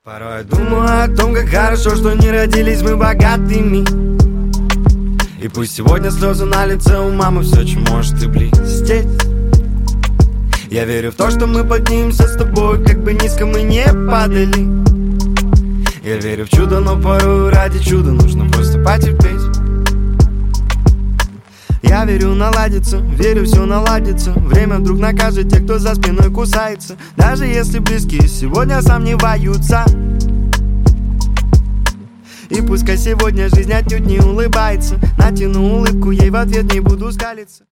Порой я думаю о том, как хорошо, что не родились мы богатыми. И пусть сегодня слезы на лице у мамы, все, чем может и блестеть. Я верю в то, что мы поднимемся с тобой, как бы низко мы не падали. Я верю в чудо, но порой ради чуда нужно просто потерпеть. Я верю, наладится, верю, все наладится. Время вдруг накажет тех, кто за спиной кусается. Даже если близкие сегодня сомневаются. И пускай сегодня жизнь отнюдь не улыбается, натяну улыбку, ей в ответ не буду скалиться.